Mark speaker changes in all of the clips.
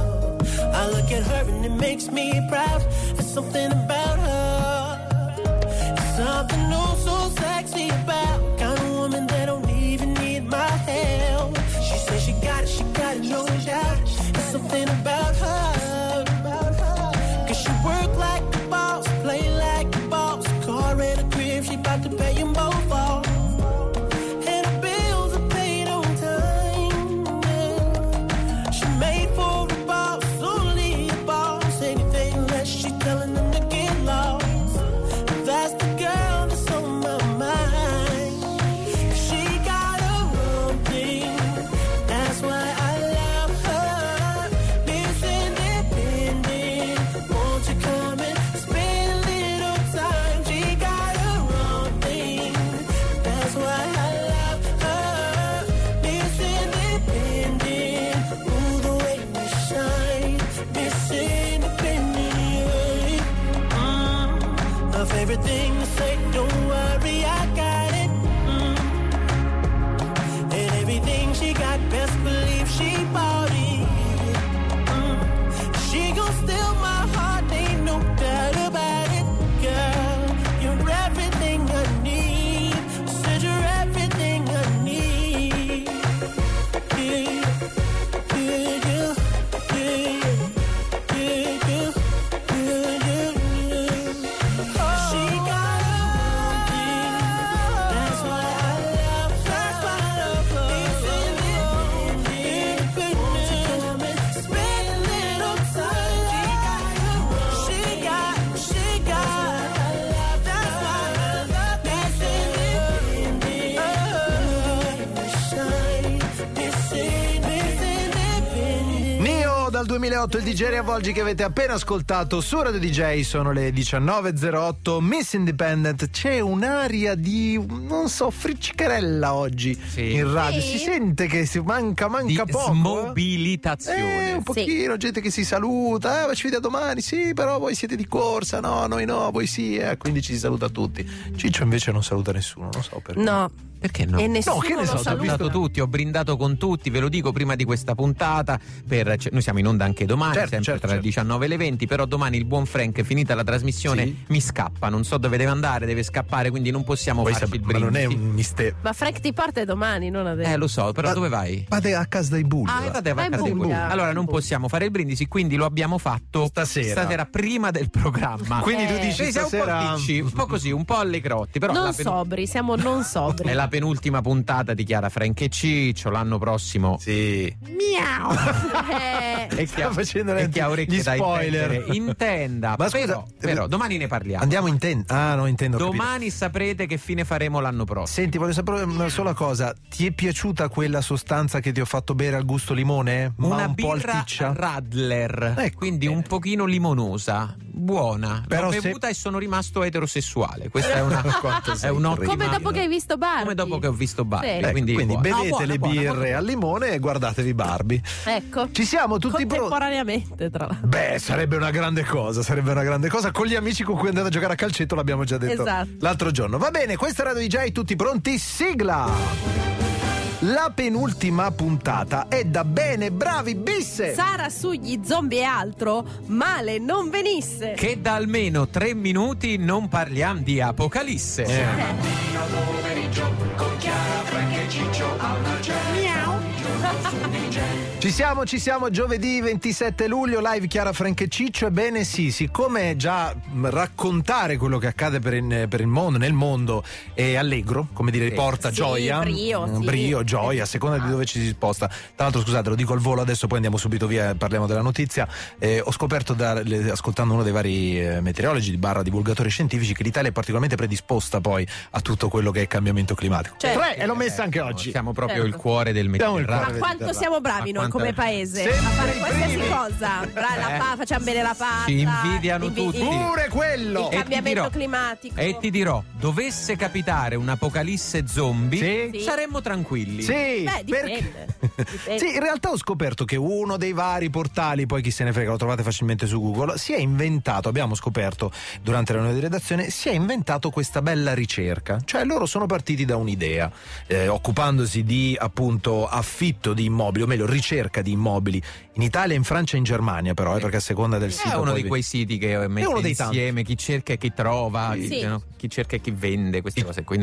Speaker 1: I look at her and it makes me proud. There's something about her. There's something oh so sexy about kind of woman that don't even need my help. She says she got it, no doubt. There's something about her. Cause she work like a boss, play like a boss. Car and a crib, she bout to pay them both off. Everything to say, don't worry, I got it. And everything she got, best believe she bought it. She gon' steal my heart, ain't no doubt about it. Girl, you're everything I need. Said you're everything I need.
Speaker 2: Dal 2008 il DJ Riavolgi che avete appena ascoltato su Radio DJ. Sono le 19.08. Miss Independent. C'è un'aria di, non so, friccicarella oggi in radio. Si sente che si manca
Speaker 3: di
Speaker 2: poco.
Speaker 3: Smobilitazione.
Speaker 2: Un pochino, gente che si saluta. Ci vediamo domani, sì, però voi siete di corsa. No, noi no, voi sì. Quindi ci si saluta tutti. Ciccio invece non saluta nessuno, non so perché.
Speaker 4: No.
Speaker 3: Perché no?
Speaker 4: E nessuno
Speaker 2: che ne so,
Speaker 4: lo saluta.
Speaker 3: Ho visto tutti, ho brindato con tutti, ve lo dico prima di questa puntata. Noi siamo in onda anche domani, sempre tra le 19 e le 20. Però domani il buon Frank, finita la trasmissione, mi scappa. Non so dove deve andare, deve scappare, quindi non possiamo farci il brindisi.
Speaker 2: Ma non è un mistero.
Speaker 4: Ma Frank ti porta domani, non adesso.
Speaker 3: Lo so, però dove vai?
Speaker 2: Vado a casa dei Bull.
Speaker 3: Vado a casa dei Bull. Allora non possiamo fare il brindisi, quindi lo abbiamo fatto stasera prima del programma.
Speaker 2: Quindi tu dici stasera
Speaker 3: un po' così, un po' alle crotti, però
Speaker 4: non sobri, siamo non sobri.
Speaker 3: È la penultima puntata di Chiara, Frank e Ciccio. L'anno prossimo
Speaker 4: miau.
Speaker 3: E chi ha orecchie da
Speaker 2: spoiler
Speaker 3: intenda. Ma scusa, però domani ne parliamo.
Speaker 2: Andiamo in tenda. No, intendo.
Speaker 3: Domani saprete che fine faremo l'anno prossimo.
Speaker 2: Senti, voglio sapere una sola cosa. Ti è piaciuta quella sostanza che ti ho fatto bere al gusto limone?
Speaker 3: Una
Speaker 2: un
Speaker 3: birra
Speaker 2: po'
Speaker 3: Radler, quindi un pochino limonosa, buona.
Speaker 2: Però
Speaker 3: l'ho bevuta e sono rimasto eterosessuale. Questa è un'ottima.
Speaker 4: Come dopo che hai visto Barbie.
Speaker 3: Come dopo che ho visto Barbie.
Speaker 2: Quindi bevete le birre al limone e guardatevi Barbie.
Speaker 4: Ecco.
Speaker 2: Ci siamo tutti pronti.
Speaker 4: Contemporaneamente, tra l'altro.
Speaker 2: Beh, sarebbe una grande cosa. Con gli amici con cui andate a giocare a calcetto, l'abbiamo già detto l'altro giorno. Va bene, questa è Radio DJ, tutti pronti? Sigla! La penultima puntata è da bene, bravi, bisse!
Speaker 4: Sara sugli zombie e altro, male non venisse!
Speaker 3: Che da almeno 3 minuti non parliamo di Apocalisse.
Speaker 5: Mattina pomeriggio con Chiara, Frank e Ciccio alla
Speaker 4: Miau!
Speaker 2: Ci siamo, giovedì 27 luglio, live Chiara, Frank e Ciccio. Ebbene sì, siccome già raccontare quello che accade per il mondo, nel mondo è allegro, come dire, porta gioia, brio, gioia, a seconda di dove ci si sposta. Tra l'altro, scusate, lo dico al volo adesso, poi andiamo subito via e parliamo della notizia. Ho scoperto, ascoltando uno dei vari meteorologi / divulgatori scientifici, che l'Italia è particolarmente predisposta poi a tutto quello che è cambiamento climatico. E l'ho messa anche oggi.
Speaker 3: Siamo proprio il cuore del Mediterraneo.
Speaker 4: Ma quanto siamo bravi noi come paese a fare qualsiasi cosa. Facciamo bene la pasta.
Speaker 3: Ci invidiano tutti.
Speaker 2: Pure quello.
Speaker 4: Il cambiamento climatico.
Speaker 3: E ti dirò, dovesse capitare un'apocalisse zombie, saremmo tranquilli.
Speaker 4: Beh, dipende.
Speaker 2: Sì, in realtà ho scoperto che uno dei vari portali, poi chi se ne frega, lo trovate facilmente su Google, si è inventato, abbiamo scoperto durante la riunione di redazione, si è inventato questa bella ricerca. Cioè loro sono partiti da un'idea, occupandosi di appunto affitto di immobili, o meglio ricerca di immobili in Italia, in Francia e in Germania, però perché a seconda del sito
Speaker 3: è uno di quei siti che mette insieme chi cerca e chi trova, chi cerca e chi vende, queste cose qui.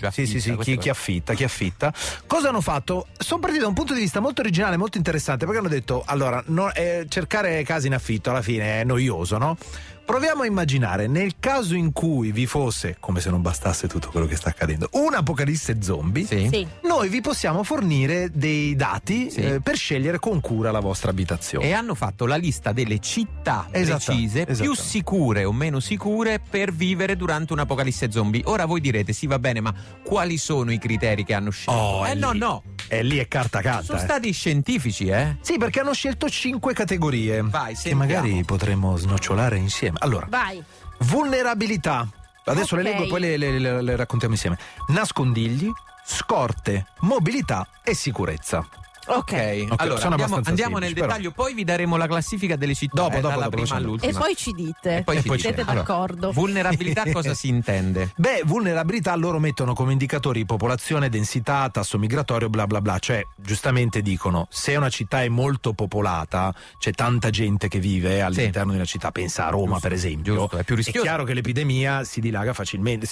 Speaker 2: Chi affitta. Cosa hanno fatto? Sono partiti da un punto di vista molto originale, molto interessante, perché hanno detto: allora, cercare case in affitto alla fine è noioso, no? Proviamo a immaginare, nel caso in cui vi fosse, come se non bastasse tutto quello che sta accadendo, un'apocalisse zombie, noi vi possiamo fornire dei dati per scegliere con cura la vostra abitazione.
Speaker 3: E hanno fatto la lista delle città precise più sicure o meno sicure per vivere durante un'apocalisse zombie. Ora voi direte: sì, va bene, ma quali sono i criteri che hanno scelto? No.
Speaker 2: E lì è carta catta.
Speaker 3: Sono stati scientifici,
Speaker 2: Sì, perché hanno scelto 5 categorie.
Speaker 3: Vai,
Speaker 2: che magari potremmo snocciolare insieme. Allora,
Speaker 4: vai.
Speaker 2: Vulnerabilità. Adesso le leggo e poi le raccontiamo insieme. Nascondigli, scorte, mobilità e sicurezza.
Speaker 3: Ok, allora andiamo nel dettaglio, poi vi daremo la classifica delle città dalla prima all'ultima.
Speaker 4: E poi ci dite. Siete d'accordo.
Speaker 3: Allora, vulnerabilità cosa si intende?
Speaker 2: Vulnerabilità loro mettono come indicatori popolazione, densità, tasso migratorio, bla bla bla. Cioè, giustamente dicono, se una città è molto popolata, c'è tanta gente che vive all'interno di una città, pensa a Roma per esempio,
Speaker 3: è più rischioso.
Speaker 2: È chiaro che l'epidemia si dilaga facilmente,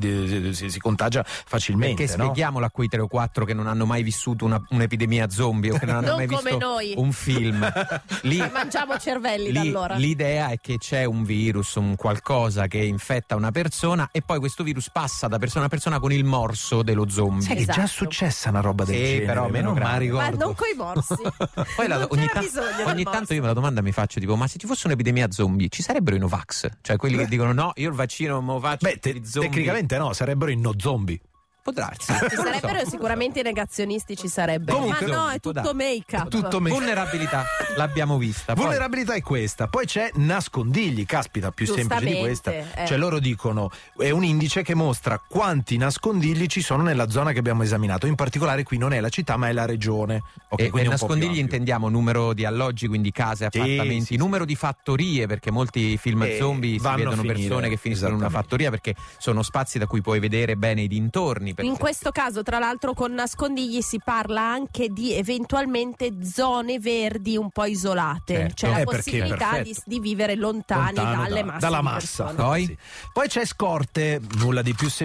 Speaker 2: si contagia facilmente.
Speaker 3: Perché spieghiamolo a quei 3 o 4 che non hanno mai vissuto un'epidemia zombie o che non hanno mai visto un film. Lì
Speaker 4: mangiamo cervelli da allora.
Speaker 3: L'idea è che c'è un virus, un qualcosa che infetta una persona e poi questo virus passa da persona a persona con il morso dello zombie.
Speaker 2: Sai che è già successa una roba del genere,
Speaker 3: però meno
Speaker 2: non ricordo.
Speaker 4: Ma non coi morsi.
Speaker 3: Poi ogni tanto io la domanda mi faccio, tipo, ma se ci fosse un'epidemia zombie ci sarebbero i Novax? Cioè quelli che dicono no, io il vaccino non me lo faccio.
Speaker 2: Tecnicamente no, sarebbero i no zombie.
Speaker 3: Può darsi.
Speaker 4: Ci sarebbero sicuramente i negazionisti, ci sarebbero.
Speaker 2: Comunque,
Speaker 4: ma no, è tutto make-up.
Speaker 3: Vulnerabilità l'abbiamo vista.
Speaker 2: Vulnerabilità è questa. Poi c'è nascondigli, caspita, più semplice di questa. Cioè loro dicono, è un indice che mostra quanti nascondigli ci sono nella zona che abbiamo esaminato. In particolare qui non è la città ma è la regione.
Speaker 3: E nascondigli intendiamo numero di alloggi, quindi case, appartamenti, numero di fattorie, perché molti film zombie si vedono persone che finiscono in una fattoria perché sono spazi da cui puoi vedere bene i dintorni.
Speaker 4: In questo caso, tra l'altro, con nascondigli si parla anche di eventualmente zone verdi un po' isolate, cioè la possibilità di vivere lontani dalla massa.
Speaker 2: Poi c'è scorte, nulla di più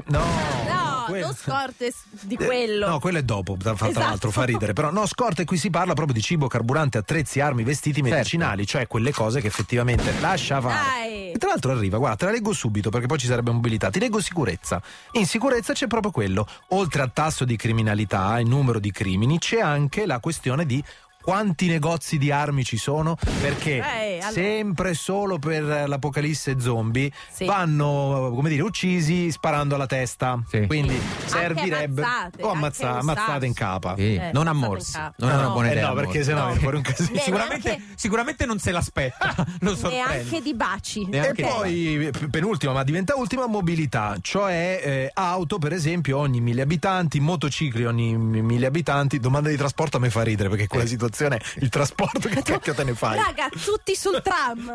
Speaker 4: non scorte di quello.
Speaker 2: No, quello è dopo, tra l'altro fa ridere. Però no, scorte, qui si parla proprio di cibo, carburante, attrezzi, armi, vestiti, medicinali, cioè quelle cose che effettivamente lascia fare. E tra l'altro arriva, guarda, te la leggo subito perché poi ci sarebbe mobilità. Ti leggo sicurezza. In sicurezza c'è proprio quello. Oltre al tasso di criminalità, il numero di crimini, c'è anche la questione di quanti negozi di armi ci sono, perché sempre solo per l'apocalisse zombie vanno, come dire, uccisi sparando alla testa. Quindi servirebbe ammazzate in capa.
Speaker 3: Non a morsi. Non è una buona idea.
Speaker 2: No, perché sennò viene fuori un casino.
Speaker 3: Sicuramente non se l'aspetta. Lo sorprende.
Speaker 4: Neanche di baci.
Speaker 2: E poi penultima, ma diventa ultima, mobilità, cioè auto per esempio ogni 1000 abitanti, motocicli ogni 1000 abitanti. Domanda di trasporto a me fa ridere perché quella situazione, il trasporto, che cacchio te ne fai?
Speaker 4: Raga, tutti sul tram.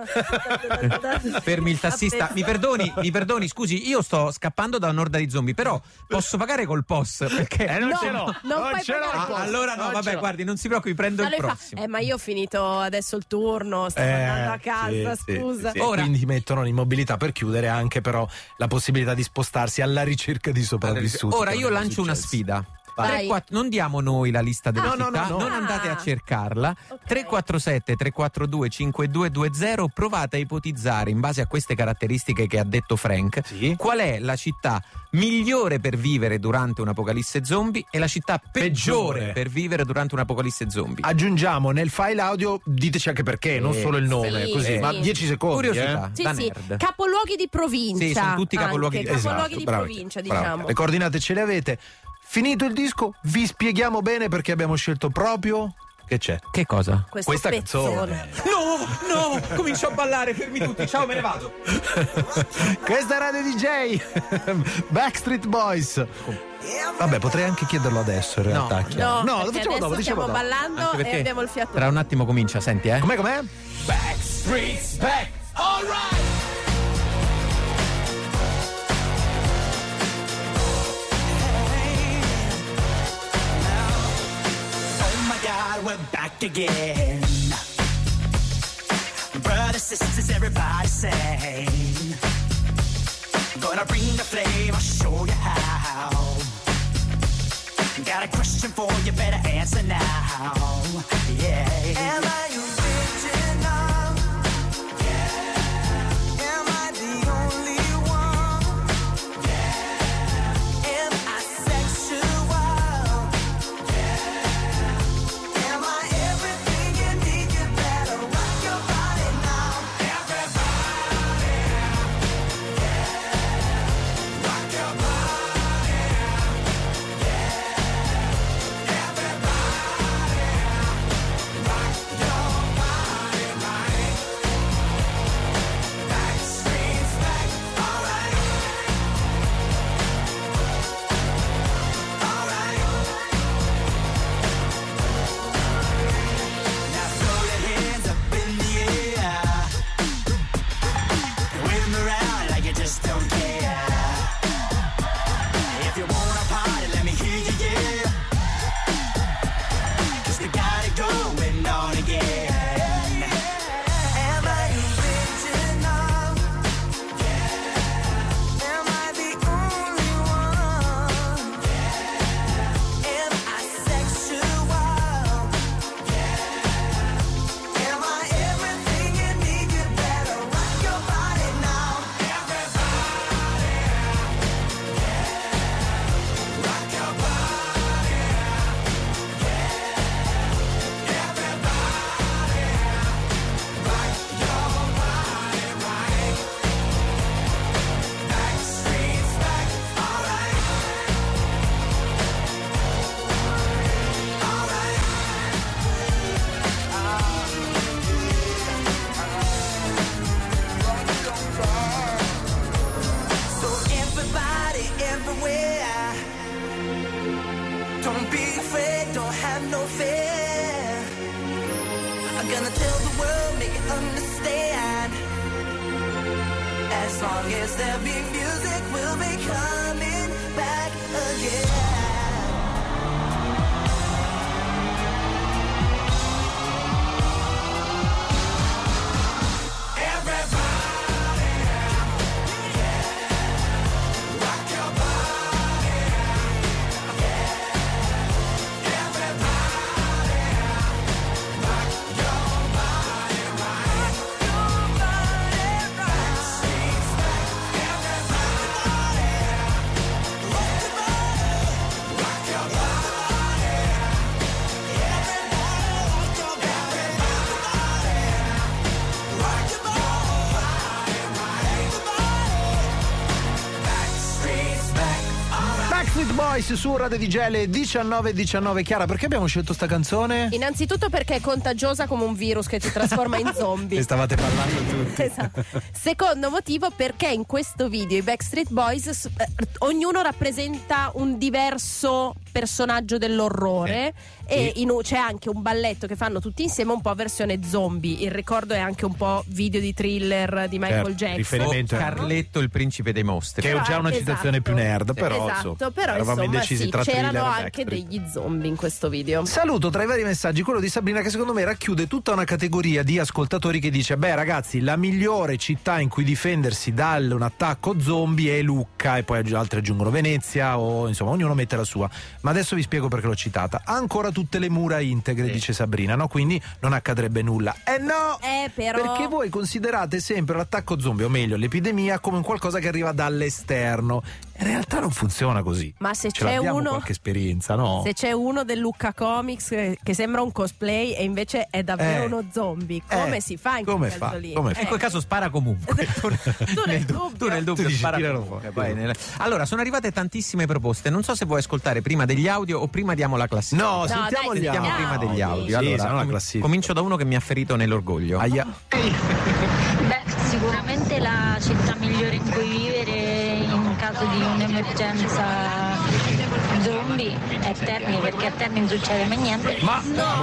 Speaker 3: Fermi il tassista. Mi perdoni, scusi, io sto scappando da un'orda di zombie, però posso pagare col POS perché
Speaker 2: non ce l'ho.
Speaker 4: Non ce l'ho.
Speaker 3: Allora no, vabbè, guardi, non si preoccupi, prendo il prossimo.
Speaker 4: Ma io ho finito adesso il turno, sto andando a casa, scusa.
Speaker 2: Ora, quindi mettono in mobilità per chiudere anche però la possibilità di spostarsi alla ricerca di sopravvissuti.
Speaker 3: Ora io lancio una sfida. 3-4, non diamo noi la lista delle città, non andate a cercarla. 347 342 5220, provate a ipotizzare in base a queste caratteristiche che ha detto Frank qual è la città migliore per vivere durante un'apocalisse zombie e la città peggiore per vivere durante un'apocalisse zombie.
Speaker 2: Aggiungiamo nel file audio, diteci anche perché, non solo il nome, così, ma 10 secondi.
Speaker 3: Curiosità, da nerd.
Speaker 4: Capoluoghi di provincia.
Speaker 3: Sì, sono tutti capoluoghi
Speaker 4: di provincia, diciamo.
Speaker 2: Le coordinate ce le avete. Finito il disco, vi spieghiamo bene perché abbiamo scelto proprio Che c'è?
Speaker 3: Che cosa?
Speaker 2: Questa canzone.
Speaker 3: No, comincio a ballare, fermi tutti, ciao, me ne vado.
Speaker 2: Questa è Radio DJ Backstreet Boys. Vabbè, potrei anche chiederlo adesso in realtà.
Speaker 4: No,
Speaker 2: lo facciamo dopo.
Speaker 4: Stiamo ballando e abbiamo il fiato.
Speaker 3: Tra un attimo comincia, senti,
Speaker 2: Com'è?
Speaker 5: Backstreet's back, all right. We're back again. Brothers, sisters, everybody sing. Gonna bring the flame, I'll show you how. Got a question for you, better answer now. Yeah. Am I original? Yeah. Am I the only one? Yeah. Am I sexual? As long as there be music, we'll be coming back again.
Speaker 2: Boys su Radio DJ alle 19:19. Chiara, perché abbiamo scelto sta canzone?
Speaker 4: Innanzitutto perché è contagiosa come un virus che ti trasforma in zombie.
Speaker 2: E stavate parlando tutti.
Speaker 4: Esatto. Secondo motivo perché in questo video i Backstreet Boys ognuno rappresenta un diverso personaggio dell'orrore e c'è anche un balletto che fanno tutti insieme un po' versione zombie. Il ricordo è anche un po' video di Thriller di Michael Jackson.
Speaker 2: Riferimento
Speaker 3: o Carletto il principe dei mostri,
Speaker 2: che è già una citazione più nerd, però eravamo indecisi tra Thriller
Speaker 4: c'erano
Speaker 2: e
Speaker 4: anche degli zombie in questo video.
Speaker 2: Saluto tra i vari messaggi quello di Sabrina, che secondo me racchiude tutta una categoria di ascoltatori che dice: beh ragazzi, la migliore città in cui difendersi da un attacco zombie è Lucca, e poi altre aggiungono Venezia, o insomma ognuno mette la sua. Ma adesso vi spiego perché l'ho citata. Ha ancora tutte le mura integre, dice Sabrina, no? Quindi non accadrebbe nulla. No!
Speaker 4: Però...
Speaker 2: perché voi considerate sempre l'attacco zombie, o meglio l'epidemia, come un qualcosa che arriva dall'esterno. In realtà non funziona così.
Speaker 4: Ma se
Speaker 2: Ce
Speaker 4: c'è
Speaker 2: l'abbiamo
Speaker 4: uno,
Speaker 2: qualche esperienza, no?
Speaker 4: se c'è uno del Lucca Comics che sembra un cosplay e invece è davvero uno zombie, come si fa in quel caso lì?
Speaker 2: Come
Speaker 3: in quel caso spara comunque. tu nel dubbio spara comunque. Allora, sono arrivate tantissime proposte. Non so se vuoi ascoltare prima degli audio o prima diamo la classifica.
Speaker 2: No, sentiamo
Speaker 3: prima degli audio.
Speaker 2: Sì,
Speaker 3: allora,
Speaker 2: la classifica.
Speaker 3: comincio da uno che mi ha ferito nell'orgoglio.
Speaker 2: Aia.
Speaker 6: Beh, sicuramente la città migliore in cui vivere in caso di un'emergenza zombie è Terni, perché a Terni non succede mai niente.
Speaker 3: Ma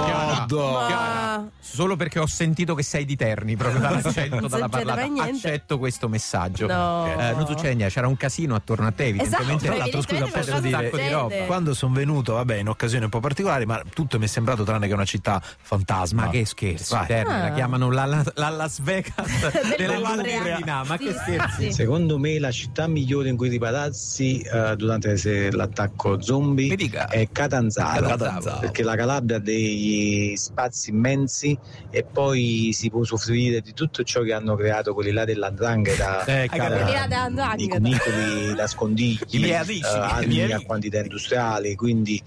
Speaker 4: Ma
Speaker 3: solo perché ho sentito che sei di Terni, proprio dall'accento, dalla parlata.
Speaker 4: Accetto
Speaker 3: questo messaggio.
Speaker 4: No.
Speaker 3: Non succede niente, c'era un casino attorno a te, evidentemente.
Speaker 2: Tra l'altro, scusa, posso dire, quando sono venuto, vabbè, in occasioni un po' particolari, ma tutto mi è sembrato tranne che una città fantasma.
Speaker 3: Ma che scherzi, Terni la chiamano la Las Vegas della ma che scherzi.
Speaker 7: Secondo me la città migliore in cui ripararsi durante l'attacco zombie è Catanzaro, perché la Calabria ha degli spazi immensi e poi si può usufruire di tutto ciò che hanno creato quelli là dell''ndrangheta, i cunicoli, nascondigli, armi a quantità industriali, quindi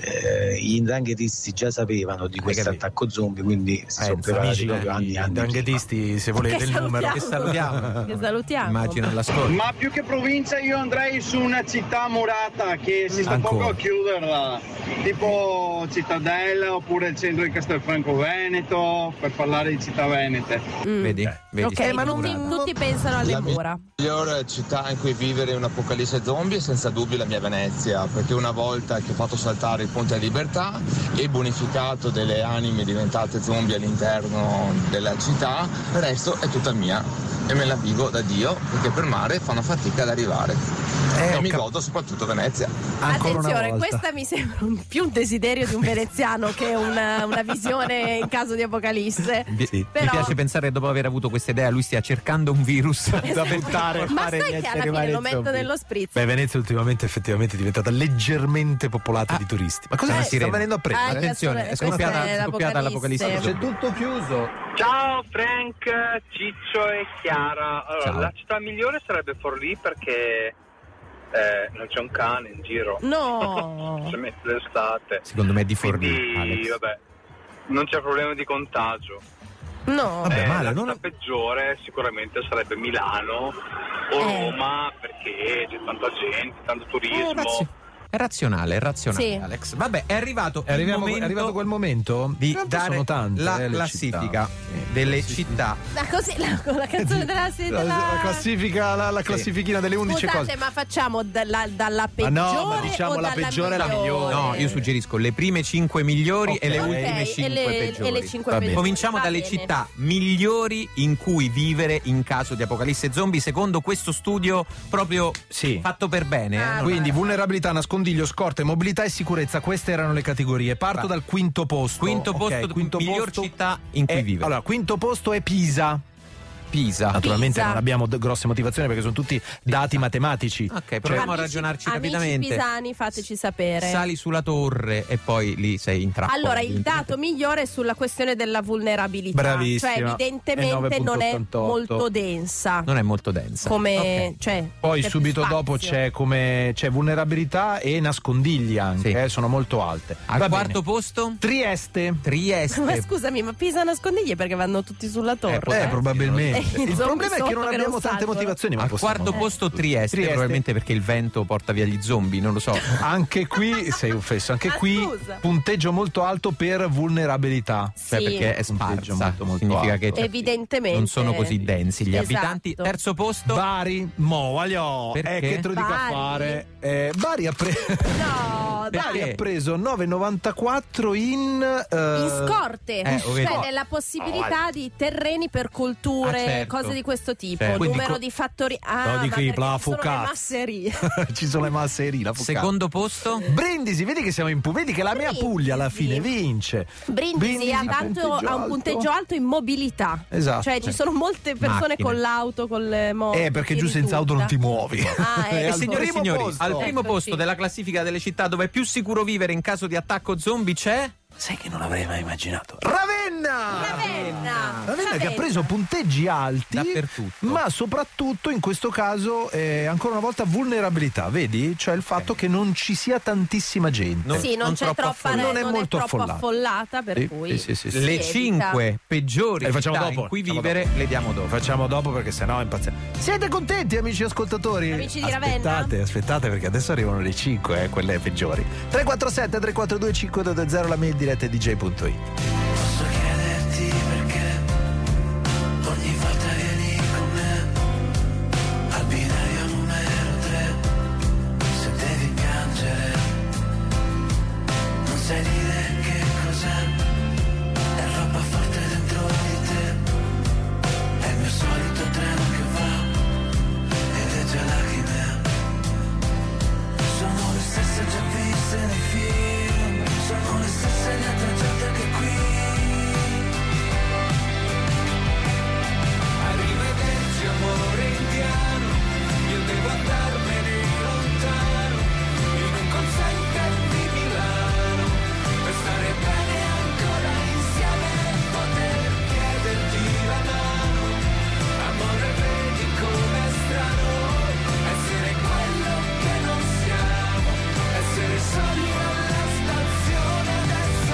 Speaker 7: gli 'ndranghetisti già sapevano di questo attacco zombie, quindi si sono preparati proprio anni.
Speaker 2: 'Ndranghetisti, se volete il numero,
Speaker 4: che salutiamo.
Speaker 3: Immagino l'ascolto.
Speaker 8: Ma più che provincia io andrei su una città murata che si sta poco a chiuderla, tipo Cittadella oppure il centro di Castelfranco Veneto, per parlare di città venete.
Speaker 3: Vedi?
Speaker 4: Ok, ma tutti pensano alle mura.
Speaker 9: La migliore città in cui vivere un'apocalisse zombie è senza dubbio la mia Venezia, perché una volta che ho fatto saltare il Ponte della Libertà e bonificato delle anime diventate zombie all'interno della città, il resto è tutta mia e me la vivo da Dio, perché per mare fanno fatica ad arrivare e mi godo soprattutto Venezia.
Speaker 4: Attenzione, questa mi sembra più un desiderio di un veneziano che una visione in caso di apocalisse.
Speaker 3: Sì. Però... Mi piace pensare che dopo aver avuto questa idea lui stia cercando un virus da buttare.
Speaker 4: Ma sai che alla fine lo metto nello spritz.
Speaker 2: Beh, Venezia ultimamente effettivamente è diventata leggermente popolata di turisti. Ma cosa sta venendo a prendere?
Speaker 3: Attenzione, è scoppiata l'apocalisse.
Speaker 2: C'è tutto chiuso.
Speaker 10: Ciao Frank, Ciccio e Chiara. Allora, la città migliore sarebbe Forlì perché non c'è un cane in giro.
Speaker 4: No.
Speaker 10: Si mette l'estate.
Speaker 3: Secondo me è di Forlì.
Speaker 10: Quindi, vabbè, non c'è problema di contagio.
Speaker 4: No.
Speaker 2: Vabbè, male,
Speaker 10: la città peggiore sicuramente sarebbe Milano o Roma, perché c'è tanta gente, tanto turismo.
Speaker 3: È razionale,
Speaker 4: sì.
Speaker 3: Alex. Vabbè, è arrivato
Speaker 2: quel momento
Speaker 3: di dare
Speaker 2: tante,
Speaker 3: la classifica delle città.
Speaker 4: La canzone
Speaker 2: la classifica, la classifichina delle 11 cose.
Speaker 4: Scusate, ma facciamo dalla peggiore
Speaker 2: ma diciamo
Speaker 4: o
Speaker 2: la peggiore e la migliore?
Speaker 3: No, io suggerisco le prime 5 migliori e le ultime 5 peggiori.
Speaker 4: E le 5 peggiori.
Speaker 3: Cominciamo dalle città migliori in cui vivere in caso di apocalisse zombie, secondo questo studio proprio fatto per bene.
Speaker 2: Quindi vulnerabilità, nascondiglio, scorte, mobilità e sicurezza, queste erano le categorie. Parto dal quinto posto.
Speaker 3: Miglior città in cui vivere.
Speaker 2: Allora, quinto posto è Pisa. Naturalmente non abbiamo grosse motivazioni perché sono tutti dati matematici.
Speaker 3: Ok, proviamo a ragionarci rapidamente.
Speaker 4: Amici pisani, fateci sapere.
Speaker 3: Sali sulla torre e poi lì sei in trappola.
Speaker 4: Allora, il dato migliore è sulla questione della vulnerabilità.
Speaker 2: Bravissima.
Speaker 4: Cioè, evidentemente non è molto densa.
Speaker 3: Non è molto densa.
Speaker 4: Come,
Speaker 2: poi subito dopo c'è vulnerabilità e nascondigli anche, sono molto alte.
Speaker 3: Al quarto posto?
Speaker 2: Trieste.
Speaker 4: Ma scusami, ma Pisa nascondigli perché vanno tutti sulla torre?
Speaker 2: Probabilmente. Il problema è che non abbiamo tante motivazioni.
Speaker 3: Al quarto posto Trieste, probabilmente perché il vento porta via gli zombie, non lo so.
Speaker 2: Anche qui sei un fesso, punteggio molto alto per vulnerabilità.
Speaker 3: Cioè perché è sparsa, significa che
Speaker 4: evidentemente
Speaker 3: non sono così densi gli abitanti. Terzo posto
Speaker 2: Bari. Che te lo dico a fare? Bari ha preso 9,94 in
Speaker 4: scorte, cioè nella possibilità di terreni per culture, cose di questo tipo, numero di fattori.
Speaker 2: Ci sono le masserie.
Speaker 3: Secondo posto
Speaker 2: Brindisi, vedi che siamo in vedi che la mia Puglia alla fine vince.
Speaker 4: Brindisi ha un punteggio alto in mobilità.
Speaker 2: Esatto.
Speaker 4: Cioè ci sono molte persone con l'auto, con le moto.
Speaker 2: Perché giù senza auto non ti muovi.
Speaker 3: Signore e signori, al primo posto della classifica delle città dove è più sicuro vivere in caso di attacco zombie c'è?
Speaker 2: Sai che non l'avrei mai immaginato. Ravenna! Ravenna che ha preso punteggi alti
Speaker 3: dappertutto,
Speaker 2: ma soprattutto in questo caso ancora una volta vulnerabilità, vedi? Cioè il fatto che non ci sia tantissima gente.
Speaker 4: Non c'è troppa,
Speaker 2: non è molto
Speaker 4: affollata, per cui
Speaker 3: le 5 peggiori città in cui vivere le diamo dopo.
Speaker 2: Facciamo dopo perché sennò impazziamo. Siete contenti, amici ascoltatori?
Speaker 4: Amici di Ravenna?
Speaker 2: Aspettate perché adesso arrivano le 5, quelle peggiori. 347 342 520, la mail diretta DJ.it.
Speaker 1: Posso chiederti perché ogni volta vieni con me al binario numero 3, se devi piangere non sai dire che cos'è, è roba forte dentro di te, è il mio solito treno che va e le tue lacrime sono le stesse già viste nei film, sono le stesse riattraggiate che qui. Arrivederci amore indiano, io devo andarmene lontano, in un call center di Milano, per stare bene ancora insieme e poter chiederti la mano. Amore vedi com'è strano essere quello che non siamo, essere soli alla stazione adesso.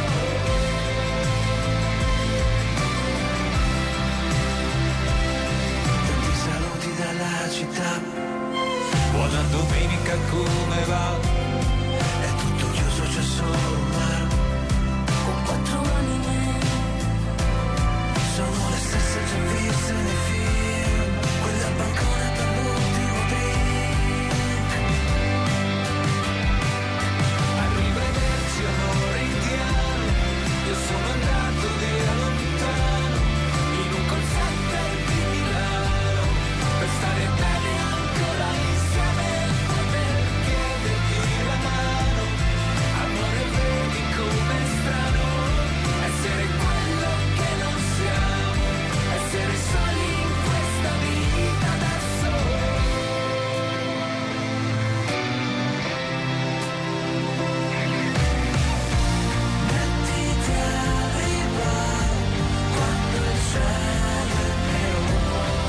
Speaker 1: Tanti saluti dalla città, buona domenica, come va? È tutto chiuso, c'è solo un bar con 4 anime, sono le stesse già viste nei film, quelle al bancone per l'ultimo drink. Arrivederci amore indiano, io sono andato via lontano, in un call center di Milano, per stare bene ancora insieme e poter chiederti la mano. Amore vedi com'è strano essere quello che non siamo, essere soli in questa vita adesso. Mettiti a riparo quando il cielo è nero.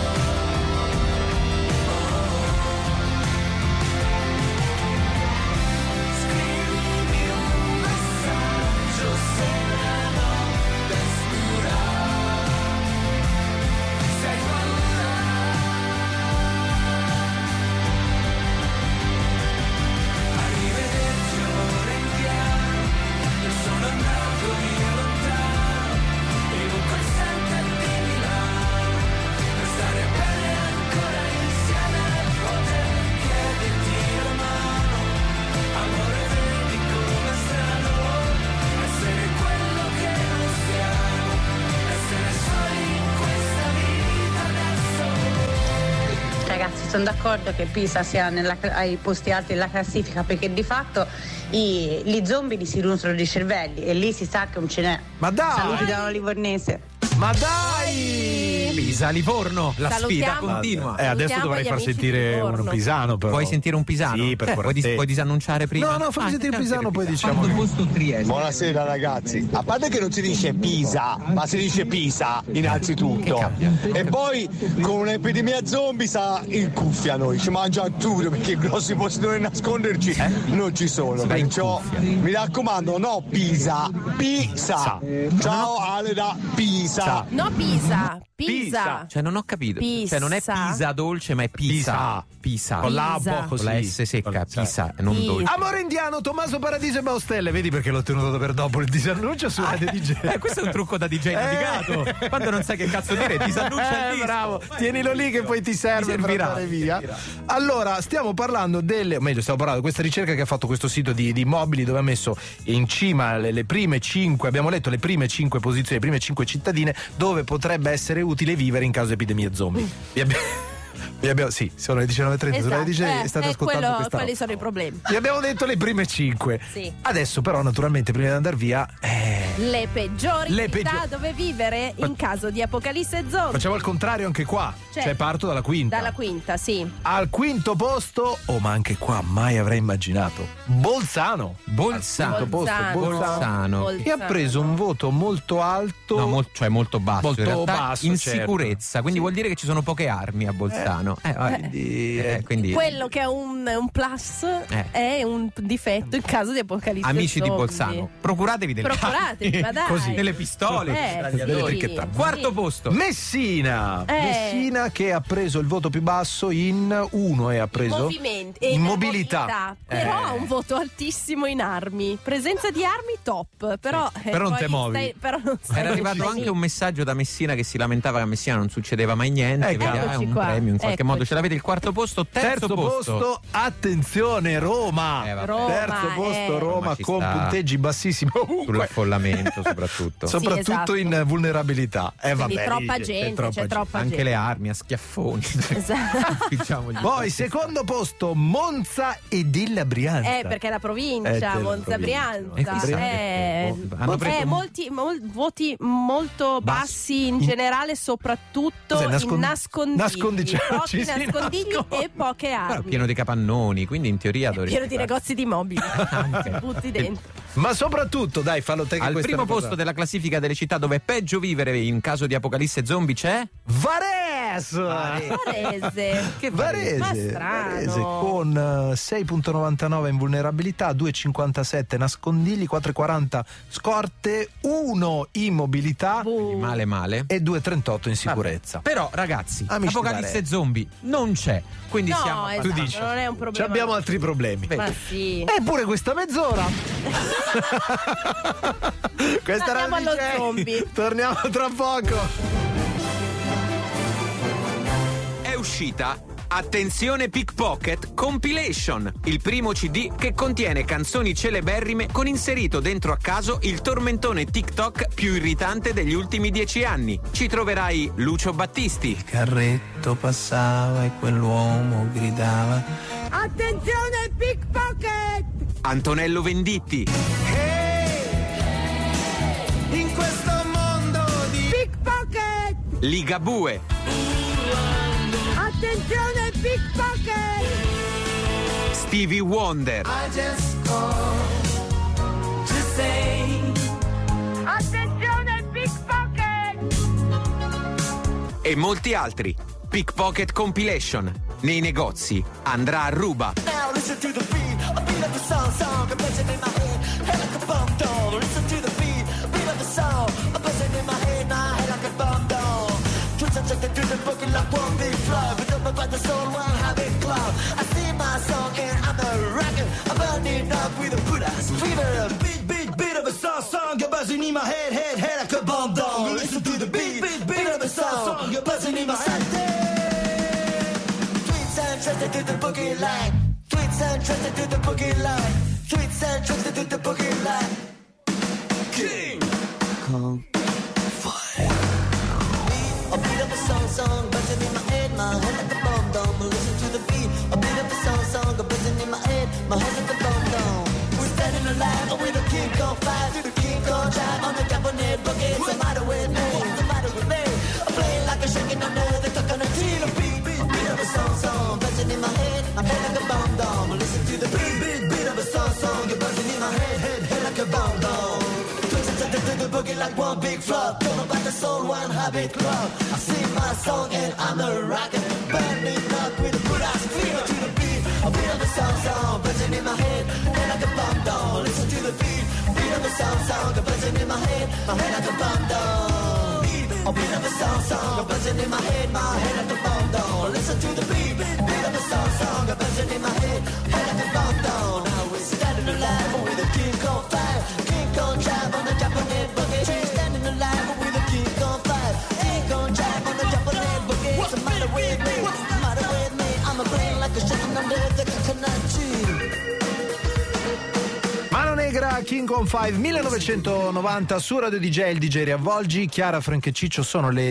Speaker 1: Scrivimi un messaggio se la notte è scura, se hai paura. Arrivederci amore indiano, io sono andato via lontano, in un call center di Milano, per stare bene ancora insieme e poter chiederti la mano. Amore vedi com'è strano essere quello che non siamo, essere soli in questa vita adesso.
Speaker 11: Ragazzi, sono d'accordo che Pisa sia ai posti alti della classifica, perché di fatto gli zombie si nutrono di cervelli e lì si sa che non ce n'è.
Speaker 2: Ma dai!
Speaker 11: Saluti da una livornese.
Speaker 2: Ma dai!
Speaker 3: Pisa, Livorno, la sfida
Speaker 4: Salutiamo.
Speaker 3: continua.
Speaker 2: Adesso dovrei far sentire un pisano, però.
Speaker 3: Vuoi sentire un pisano?
Speaker 2: Sì, per cortesia.
Speaker 3: Puoi disannunciare prima?
Speaker 2: No, fammi sentire il pisano, poi diciamo.
Speaker 12: Buonasera ragazzi, a parte che non si dice Pisa, ma si dice Pisa innanzitutto, e poi con un'epidemia zombie incuffiano, ci mangiano tutto perché grossi posti dove nasconderci non ci sono, perciò mi raccomando, no Pisa, Pisa. Ciao Ale da Pisa.
Speaker 4: No, Pisa.
Speaker 3: Cioè non ho capito.
Speaker 4: Pisa.
Speaker 3: Cioè non è Pisa dolce, ma è Pisa. Pisa.
Speaker 2: Con la
Speaker 4: Pisa.
Speaker 2: così.
Speaker 3: Con la S secca, Pisa, non
Speaker 4: Pisa.
Speaker 3: dolce.
Speaker 2: Amore indiano, Tommaso Paradiso e Baustelle. Vedi perché l'ho tenuto per dopo il disannuncio su Radio DJ.
Speaker 3: Questo è un trucco da DJ navigato. Quando non sai che cazzo dire, disannuncia il disco.
Speaker 2: Bravo, tienilo lì che poi ti serve per andare via. Allora, stiamo parlando stiamo parlando di questa ricerca che ha fatto questo sito di immobili, dove ha messo in cima le prime 5, abbiamo letto le prime 5 posizioni, le prime 5 cittadine dove potrebbe essere utile vivere in caso di epidemia zombie. Sì, sono le 19:30.
Speaker 4: Esatto.
Speaker 2: State ascoltando
Speaker 4: quali sono i problemi?
Speaker 2: Vi abbiamo detto le prime 5.
Speaker 4: Sì.
Speaker 2: Adesso però naturalmente prima di andare via
Speaker 4: le peggiori città dove vivere in caso di apocalisse zombie.
Speaker 2: Facciamo il contrario anche qua. Cioè parto dalla quinta.
Speaker 4: Dalla quinta, sì.
Speaker 2: Al quinto posto, ma anche qua mai avrei immaginato, Bolzano. Bolzano. Che ha preso un voto molto alto.
Speaker 3: No, cioè molto basso.
Speaker 2: Molto
Speaker 3: in realtà,
Speaker 2: basso,
Speaker 3: in
Speaker 2: certo.
Speaker 3: sicurezza. Quindi vuol dire che ci sono poche armi a Bolzano. Quindi
Speaker 4: quello che è un plus è un difetto in caso di apocalisse
Speaker 3: amici
Speaker 4: zombie.
Speaker 3: di Bolzano, procuratevi delle
Speaker 4: Procuratevi, ma dai.
Speaker 3: Così, delle pistole, delle trichettate. Quarto posto,
Speaker 2: Messina. Messina che ha preso il voto più basso in uno e ha preso
Speaker 4: in
Speaker 2: mobilità.
Speaker 4: Però ha un voto altissimo in armi. Presenza di armi top. Però
Speaker 2: non te muovi.
Speaker 3: Era arrivato anche un messaggio da Messina che si lamentava che a Messina non succedeva mai niente. Un premio in qualche modo ce l'avete. Il quarto posto. Terzo posto,
Speaker 2: attenzione, Roma. Terzo posto Roma con punteggi bassissimi
Speaker 3: sull'affollamento
Speaker 2: soprattutto in vulnerabilità.
Speaker 4: Troppa gente, c'è troppa
Speaker 3: anche
Speaker 4: gente.
Speaker 3: le armi a schiaffoni.
Speaker 2: Poi secondo posto Monza e della Brianza.
Speaker 4: Perché è la provincia, Monza Brianza. Molti voti molto bassi in generale, soprattutto in nascondigli. Pochi nascondigli e poche armi.
Speaker 3: Pieno di capannoni, quindi in teoria
Speaker 4: pieno di negozi di mobili. Butti dentro.
Speaker 2: Ma soprattutto, dai, fallo te che
Speaker 3: al primo posto della classifica delle città dove è peggio vivere in caso di apocalisse zombie c'è
Speaker 2: Varese.
Speaker 4: Che
Speaker 2: Varese.
Speaker 4: Ma strano.
Speaker 2: Varese con 6.99 in vulnerabilità, 2.57 nascondigli, 4.40 scorte, 1 immobilità,
Speaker 3: male
Speaker 2: e 2.38 in sicurezza.
Speaker 3: Però ragazzi, apocalisse zombie non c'è, quindi siamo
Speaker 4: tu dici, non è un problema.
Speaker 2: Abbiamo altri problemi.
Speaker 4: Ma sì.
Speaker 2: Eppure questa mezz'ora. Questa era
Speaker 4: allo zombie.
Speaker 2: Torniamo tra poco.
Speaker 3: È uscita Attenzione Pickpocket Compilation, il primo CD che contiene canzoni celeberrime con inserito dentro a caso il tormentone TikTok più irritante degli ultimi 10 anni. Ci troverai Lucio Battisti.
Speaker 13: Il carretto passava e quell'uomo gridava:
Speaker 14: attenzione Pickpocket!
Speaker 3: Antonello Venditti.
Speaker 14: In questo mondo di Pickpocket!
Speaker 3: Ligabue.
Speaker 14: Attenzione Pickpocket!
Speaker 3: Stevie Wonder.
Speaker 14: I just called to say attenzione Pickpocket!
Speaker 3: E molti altri. Pickpocket Compilation. Nei negozi andrà a ruba.
Speaker 14: Now listen to the beat of the song, a buzzing in my head, head like a bomb doll. Listen to the beat of the song, a buzzing in my head like a bomb doll. Twitch attracted to the booking like one big flow, but don't about the soul, one habit club. I sing my song and I'm a rocker, I'm burning up with a Buddha's fever. Beat of a song, a buzzing in my head like a bomb doll. Listen to the beat of the song, a buzzing in my head. Trusted to the boogie line. Tweets and trusted to the boogie line. Tweets and trusted to the boogie line. King Kong Fire. A beat of a song, buzzing in my head like a bomb dome. Listen to the beat, a beat of a song, buzzing in my head like a bomb dome. We're standing alive with a King Kong fire, to the King Kong drive on the Japanese boogie. What's the matter with me? What's the matter with me? I'm playing like a shaking under the coconut tree. The beat of a song, buzzing in my head like a bomb dome. Listen to the beat of a song, you're buzzing in my head like a bomb dome. Twisted to the boogie like one big flop. Don't know about the soul, one habit club. I sing my song and I'm a rocker, burning up with a good ass fever. To the beat of a song, buzzing in my head like a bomb dome. Listen to the beat of a song, buzzing in my head like a bomb dome. A beat of a song, buzzing in my head like a bomb dome. Listen to the beat of a song, buzzing in my head like a bomb dome. Now we're standing alive with a King Kong fire, King Kong drive on the Japanese boogie. We're standing alive with a King Kong fire, King Kong drive on the Japanese boogie. What's the matter with me? What's the matter with me? I'm a brain like a shaking under the coconut tree.
Speaker 2: Mano Negra Chiara, King on 5, 1990 su Radio DJ, il DJ Riavvolgi. Chiara, Frank e Ciccio, sono le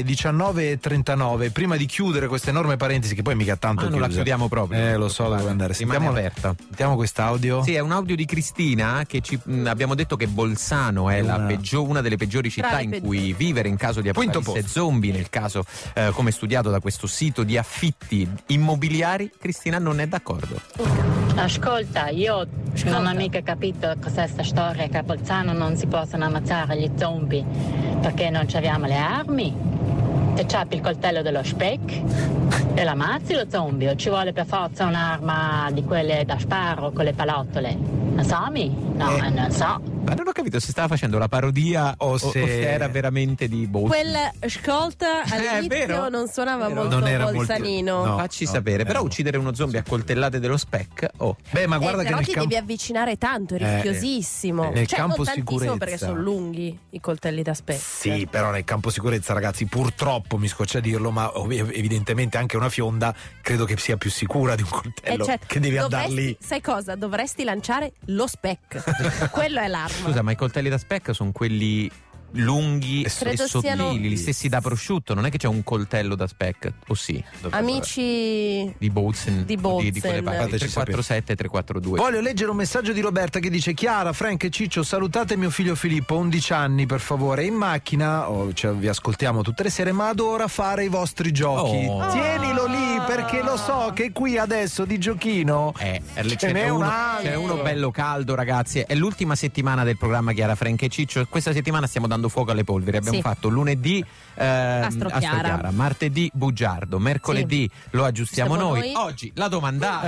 Speaker 2: 19:39. Prima di chiudere questa enorme parentesi, che poi mica tanto
Speaker 3: non la chiudiamo proprio.
Speaker 2: Lo so dove andare.
Speaker 3: Rimane aperta.
Speaker 2: Sentiamo quest'audio.
Speaker 3: Sì, è un audio di Cristina che abbiamo detto che Bolzano è una delle peggiori città in cui vivere in caso di apocalisse zombie, nel caso come studiato da questo sito di affitti immobiliari. Cristina non è d'accordo.
Speaker 15: Ascolta, io non ho mica capito cos'è sta storia che a Bolzano non si possono ammazzare gli zombie perché non abbiamo le armi. Se c'hai il coltello dello speck e l'ammazzi lo zombie, o ci vuole per forza un'arma di quelle da sparo con le palottole? Non so, non so.
Speaker 3: Ma non ho capito se stava facendo la parodia o se era veramente di Bolzano.
Speaker 4: Quel ascolta all'inizio non suonava molto bolzanino.
Speaker 3: Facci sapere. Però uccidere uno zombie a coltellate dello speck.
Speaker 2: Beh, ma guarda
Speaker 4: però
Speaker 2: che
Speaker 4: ti devi avvicinare tanto, è rischiosissimo.
Speaker 2: Nel campo sicurezza,
Speaker 4: perché sono lunghi i coltelli da speck.
Speaker 2: Sì, però nel campo sicurezza, ragazzi, purtroppo mi scoccia dirlo, ma evidentemente anche una fionda credo che sia più sicura di un coltello che devi andare lì.
Speaker 4: Sai cosa? Dovresti lanciare lo speck. Quello è l'arma.
Speaker 3: Scusa, ma i coltelli da speck sono quelli lunghi e sottili, gli stessi da prosciutto, non è che c'è un coltello da speck, o sì?
Speaker 4: Amici
Speaker 3: di Bolzen,
Speaker 4: di
Speaker 3: quelle parti. 347 342.
Speaker 2: Voglio leggere un messaggio di Roberta che dice: Chiara, Frank e Ciccio, salutate mio figlio Filippo, 11 anni per favore, in macchina, vi ascoltiamo tutte le sere, ma adora fare i vostri giochi. Tienilo lì, perché lo so che qui adesso di giochino
Speaker 3: ce n'è uno bello caldo, ragazzi. È l'ultima settimana del programma Chiara, Frank e Ciccio. Questa settimana stiamo dando fuoco alle polveri. Abbiamo fatto lunedì Astrochiara, martedì bugiardo, mercoledì lo aggiustiamo noi. Oggi la domanda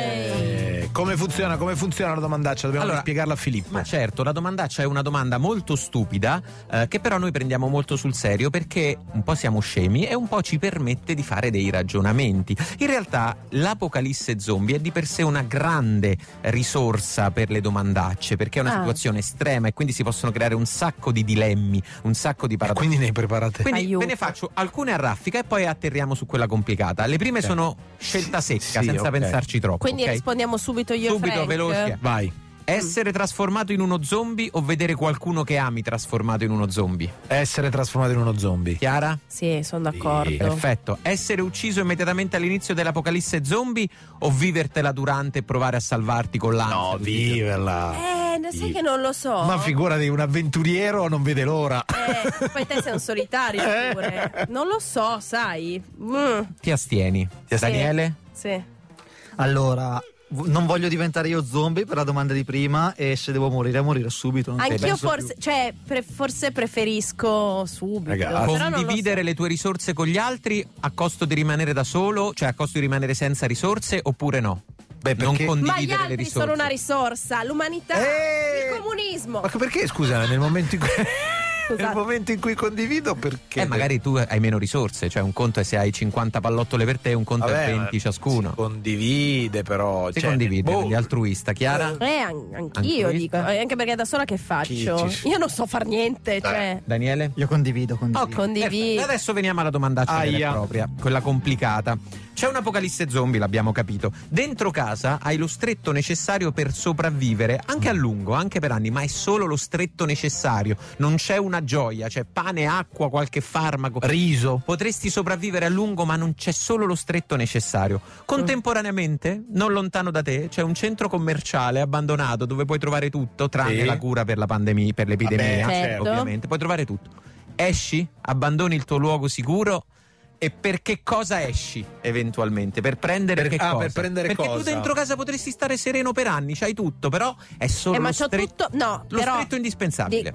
Speaker 2: come funziona la domandaccia? Dobbiamo spiegarla a Filippo.
Speaker 3: Ma certo, la domandaccia è una domanda molto stupida che però noi prendiamo molto sul serio, perché un po' siamo scemi e un po' ci permette di fare dei ragionamenti. In realtà l'apocalisse zombie è di per sé una grande risorsa per le domandacce, perché è una situazione estrema e quindi si possono creare un sacco di dilemmi, un sacco di paradossi.
Speaker 2: Quindi ne hai preparate?
Speaker 3: Quindi ve ne faccio alcune a raffica e poi atterriamo su quella complicata. Le prime sono scelta secca, senza pensarci troppo.
Speaker 4: Quindi rispondiamo subito io e Frank.
Speaker 3: Veloce. Vai. Essere trasformato in uno zombie o vedere qualcuno che ami trasformato in uno zombie?
Speaker 2: Essere trasformato in uno zombie.
Speaker 3: Chiara?
Speaker 4: Sì, sono d'accordo.
Speaker 3: Perfetto. Essere ucciso immediatamente all'inizio dell'apocalisse zombie o vivertela durante e provare a salvarti con l'ansia?
Speaker 2: No, viverla.
Speaker 4: Sai che non lo so.
Speaker 2: Ma figurati, un avventuriero non vede l'ora.
Speaker 4: Poi te sei un solitario pure. Non lo so, sai.
Speaker 3: Ti astieni.
Speaker 4: Daniele? Sì.
Speaker 16: Allora, non voglio diventare io zombie per la domanda di prima, e se devo morire subito.
Speaker 4: Anch'io forse preferisco subito.
Speaker 3: Condividere le tue risorse con gli altri a costo di rimanere da solo, cioè a costo di rimanere senza risorse, oppure no? Non condividere
Speaker 4: ma gli altri
Speaker 3: le risorse
Speaker 4: sono una risorsa, l'umanità, il comunismo.
Speaker 2: Ma perché, scusa, nel momento in cui condivido, perché?
Speaker 3: Magari tu hai meno risorse, cioè un conto è se hai 50 pallottole per te, un conto è 20 ciascuno.
Speaker 2: Si condivide, però.
Speaker 3: Si condivide, quindi altruista. Chiara?
Speaker 4: Anch'io dico, anche perché da sola che faccio? Io non so far niente, cioè.
Speaker 3: Daniele?
Speaker 16: Io condivido.
Speaker 4: Condivido.
Speaker 3: Adesso veniamo alla domandaccia vera e propria, quella complicata. C'è un'apocalisse zombie, l'abbiamo capito. Dentro casa hai lo stretto necessario per sopravvivere, anche a lungo, anche per anni, ma è solo lo stretto necessario. Non c'è una gioia, c'è pane, acqua, qualche farmaco,
Speaker 2: riso.
Speaker 3: Potresti sopravvivere a lungo, ma non c'è solo lo stretto necessario. Contemporaneamente, non lontano da te, c'è un centro commerciale abbandonato dove puoi trovare tutto, tranne la cura per la pandemia, per l'epidemia, ovviamente. Puoi trovare tutto. Esci, abbandoni il tuo luogo sicuro. E per che cosa esci eventualmente? Per prendere che cosa?
Speaker 2: Per prendere
Speaker 3: Perché
Speaker 2: cosa?
Speaker 3: tu dentro casa potresti stare sereno per anni, c'hai tutto, però è solo lo stretto indispensabile.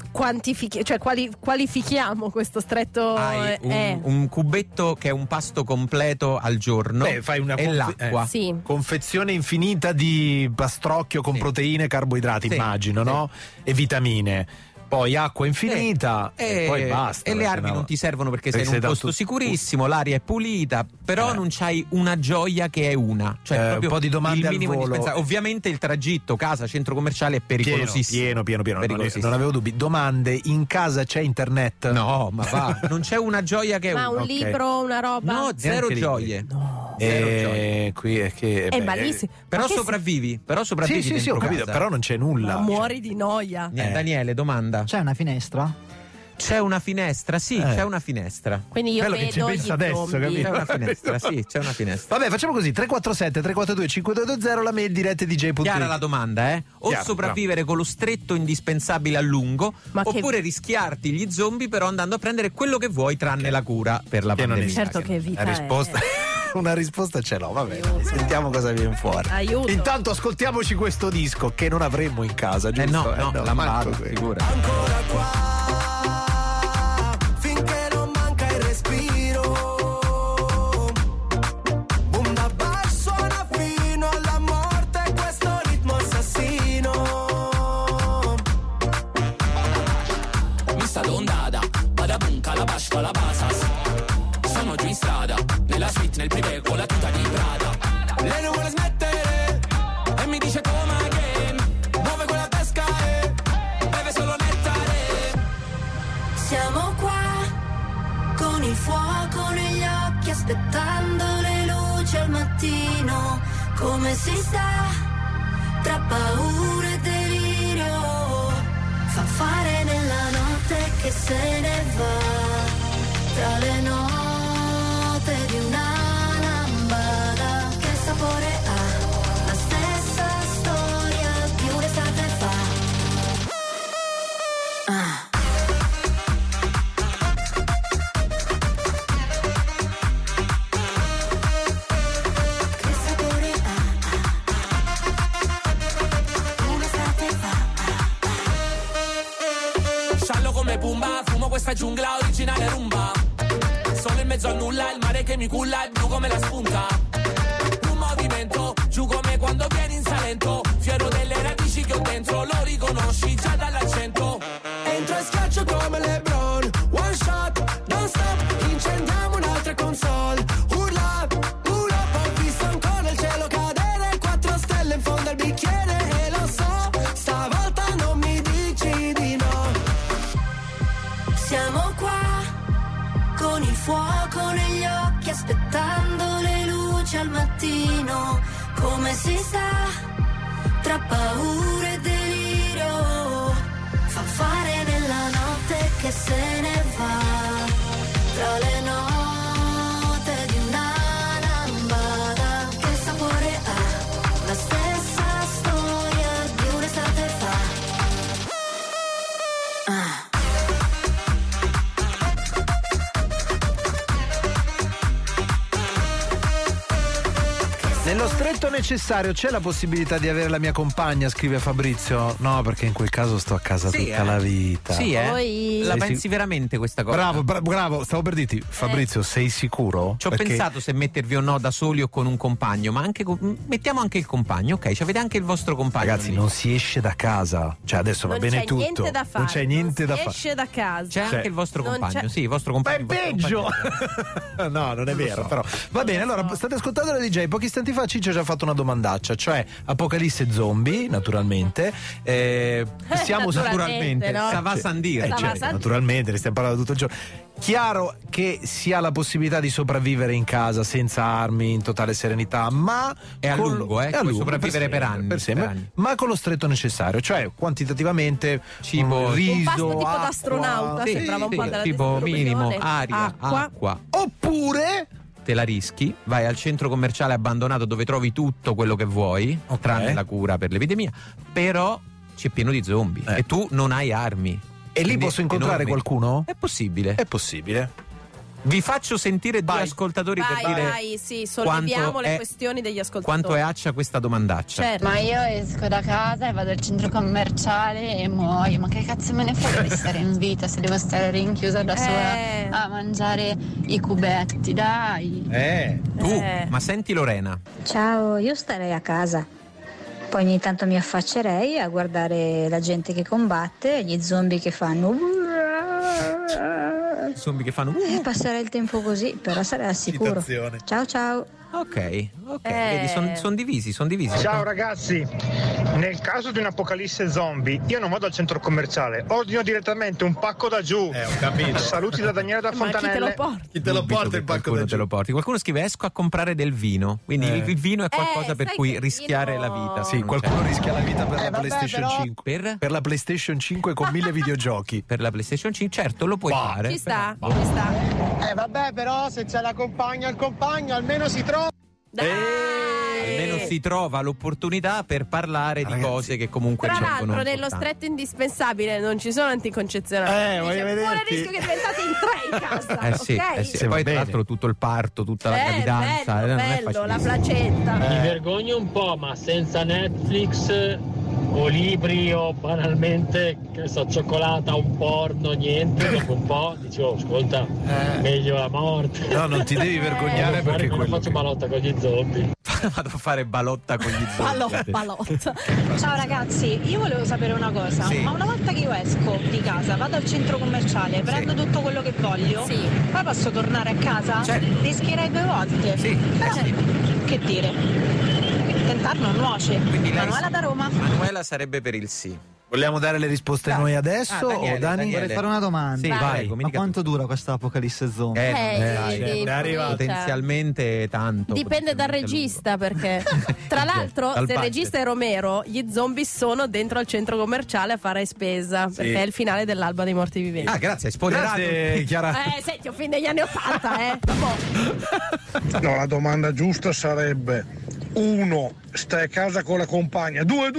Speaker 4: Qualifichiamo questo stretto.
Speaker 3: Hai un cubetto che è un pasto completo al giorno.
Speaker 2: Fai una
Speaker 3: l'acqua.
Speaker 2: Confezione infinita di pastrocchio con proteine e carboidrati, immagino, no? E vitamine. Poi acqua infinita e poi basta.
Speaker 3: E le armi non ti servono perché sei in un posto sicurissimo, l'aria è pulita, però non c'hai una gioia che è una. Cioè proprio
Speaker 2: un po' di domande al volo.
Speaker 3: Ovviamente il tragitto casa centro commerciale è pericolosissimo.
Speaker 2: Pieno. Non avevo dubbi. Domande: in casa c'è internet?
Speaker 3: No, ma va. Non c'è una gioia che è una.
Speaker 4: Ma un libro, una roba?
Speaker 3: No, zero gioie. No.
Speaker 2: Qui è che
Speaker 4: è malissimo.
Speaker 3: Però sopravvivi,
Speaker 2: sì, ho capito, però non c'è nulla.
Speaker 4: Ma muori di noia.
Speaker 3: Daniele, domanda.
Speaker 16: C'è una finestra?
Speaker 3: C'è una finestra, sì, c'è una finestra.
Speaker 4: Quindi io
Speaker 2: bello
Speaker 4: vedo
Speaker 2: che ci pensa adesso, capito?
Speaker 3: C'è una finestra, sì, c'è una finestra.
Speaker 2: Vabbè, facciamo così: 347 342 5220, la mail dirette DJ.it.
Speaker 3: Chiara la domanda, o
Speaker 2: Chiaro,
Speaker 3: sopravvivere con lo stretto indispensabile a lungo, oppure rischiarti gli zombie però andando a prendere quello che vuoi tranne la cura per la pandemia.
Speaker 4: Certo che vita
Speaker 2: la risposta una risposta ce l'ho, vabbè, sentiamo cosa viene fuori.
Speaker 4: Aiuto.
Speaker 2: Intanto ascoltiamoci questo disco che non avremmo in casa, giusto?
Speaker 3: No, Lambada, figura.
Speaker 14: Ancora qua finché non manca il respiro. Boom da basso suona fino alla morte questo ritmo assassino.
Speaker 17: Mi sta d'ondata, vada bunca, la basca, la basas. Sono giù in strada, nella suite, nel privé, con la tuta di Prada. Lei non vuole smettere e mi dice come again. Muove quella tasca e beve solo nettare.
Speaker 18: Siamo qua con il fuoco negli occhi, aspettando le luci al mattino. Come si sta tra paura e delirio? Fa fare nella notte che se ne va, tra le note di una lambada. Che sapore ha? La stessa storia di un'estate fa. Che sapore ha? Un'estate fa.
Speaker 17: Sciallo come Pumba, fumo questa giungla originale rumba. Solo in mezzo al nulla, il mare che mi culla è blu come la spunta. Un movimento, giù come quando vieni in Salento. Fiero delle radici che ho dentro, lo riconosci già dall'accento.
Speaker 14: Entro e schiaccio come LeBron, one shot, non stop, incendiamo un'altra console. Urla, urla, ho visto ancora il cielo cadere, 4 stelle in fondo al bicchiere e lo so, stavolta non mi dici di no.
Speaker 18: Siamo qua con il fuoco negli occhi, aspettando le luci al mattino. Come si sta tra paura e delirio? Fa fare nella notte che se ne va, tra le note di una lambada. Che sapore ha? La stessa storia di un'estate fa.
Speaker 2: Nello stretto necessario c'è la possibilità di avere la mia compagna, scrive Fabrizio. No, perché in quel caso sto a casa tutta la vita.
Speaker 3: Sì, la pensi veramente questa cosa?
Speaker 2: Bravo, stavo per dirti, Fabrizio, sei sicuro?
Speaker 3: Ci ho pensato se mettervi o no da soli o con un compagno, ma anche mettiamo anche il compagno, ok? Ci avete anche il vostro compagno.
Speaker 2: Ragazzi, non si esce da casa. Cioè, adesso va bene tutto.
Speaker 4: Niente da fare.
Speaker 2: Non c'è niente da fare.
Speaker 4: Esce da casa.
Speaker 3: C'è anche il vostro compagno, sì, il vostro compagno.
Speaker 2: Ma è peggio! No, non è vero, però. Va bene, allora state ascoltando la DJ. Pochi istanti fa Ciccio ci ha fatto una domandaccia, cioè apocalisse zombie, naturalmente. Siamo
Speaker 4: naturalmente, no?
Speaker 3: Sava Sandir.
Speaker 2: Naturalmente, ne stiamo parlando tutto il giorno. Chiaro che si ha la possibilità di sopravvivere in casa senza armi, in totale serenità, ma
Speaker 3: è a lungo, puoi sopravvivere per anni,
Speaker 2: per sempre, ma con lo stretto necessario, cioè quantitativamente cibo, riso,
Speaker 4: un pasto tipo
Speaker 2: acqua,
Speaker 4: d'astronauta, sembrava un po' della
Speaker 3: tipo minimo, aria, acqua.
Speaker 2: Oppure
Speaker 3: te la rischi, vai al centro commerciale abbandonato dove trovi tutto quello che vuoi, tranne la cura per l'epidemia, però c'è pieno di zombie e tu non hai armi.
Speaker 2: E lì posso incontrare qualcuno?
Speaker 3: È possibile.
Speaker 2: È possibile.
Speaker 3: Vi faccio sentire due ascoltatori per dire
Speaker 4: sì, solleviamo le questioni degli ascoltatori.
Speaker 3: Quanto è accia questa domandaccia?
Speaker 4: Certo.
Speaker 15: Ma io esco da casa e vado al centro commerciale e muoio. Ma che cazzo me ne frega di stare in vita se devo stare rinchiusa da sola a mangiare i cubetti, dai.
Speaker 3: Ma senti Lorena.
Speaker 19: Ciao, io starei a casa. Poi ogni tanto mi affaccerei a guardare la gente che combatte e gli zombie che fanno.
Speaker 3: zombie che fanno
Speaker 19: Passerei il tempo così, però sarei al sicuro. Ciao ciao.
Speaker 3: Ok, vedi, sono divisi.
Speaker 20: Ciao ragazzi, nel caso di un'apocalisse zombie io non vado al centro commerciale, ordino direttamente un pacco da giù.
Speaker 2: Ho capito.
Speaker 20: Saluti da Daniele da Fontanelle.
Speaker 2: Chi te lo porta il pacco da giù?
Speaker 3: Te lo porti. Qualcuno scrive esco a comprare del vino, quindi il vino è qualcosa per cui rischiare la vita.
Speaker 2: Sì, qualcuno rischia la vita per la PlayStation
Speaker 20: però...
Speaker 2: 5 per la PlayStation 5 con 1000 videogiochi.
Speaker 3: Per la PlayStation 5 certo lo puoi fare.
Speaker 4: Ci sta.
Speaker 20: Vabbè, però se c'è la compagna, il compagno almeno si trova.
Speaker 3: Almeno si trova l'opportunità per parlare di cose che comunque
Speaker 4: tra
Speaker 3: ci sono
Speaker 4: l'altro nello
Speaker 3: importanti.
Speaker 4: stretto indispensabile non ci sono anticoncezionali.
Speaker 20: Voglio
Speaker 4: C'è pure il rischio che diventate in 3 in casa.
Speaker 3: Sì,
Speaker 4: ok?
Speaker 3: sì. Poi tra l'altro tutto il parto, tutta la gravidanza
Speaker 4: bello,
Speaker 3: non è
Speaker 4: bello, la
Speaker 3: facilissimo.
Speaker 4: placenta.
Speaker 21: Mi vergogno un po', ma senza Netflix o libri o banalmente, che so, cioccolata, un porno, niente, dopo un po' dicevo, ascolta, meglio la morte.
Speaker 2: No, non ti devi vergognare perché
Speaker 21: non faccio balotta con gli zombie.
Speaker 3: Vado a fare balotta con gli zombie.
Speaker 4: Balotta.
Speaker 22: Ciao ragazzi, io volevo sapere una cosa, ma una volta che io esco di casa, vado al centro commerciale, prendo tutto quello che voglio, poi posso tornare a casa?
Speaker 3: Certo.
Speaker 22: Rischierei 2 volte. Però, che dire? Tentare non nuoce. Manuela da Roma.
Speaker 3: Manuela sarebbe per il sì.
Speaker 2: Vogliamo dare le risposte noi adesso
Speaker 3: Daniele,
Speaker 2: o Dani?
Speaker 16: Vorrei fare una domanda.
Speaker 3: Sì, vai.
Speaker 16: Ma quanto dura questa apocalisse zombie?
Speaker 2: è arrivato.
Speaker 3: Potenzialmente tanto.
Speaker 4: Dipende dal regista, perché tra l'altro se il regista è Romero, gli zombie sono dentro al centro commerciale a fare spesa, perché è il finale dell'Alba dei morti viventi.
Speaker 3: Grazie, hai spoilerato.
Speaker 2: Grazie, Chiara.
Speaker 4: Senti, un film degli anni 80,
Speaker 20: No, la domanda giusta sarebbe: 1. Stai a casa con la compagna. 2.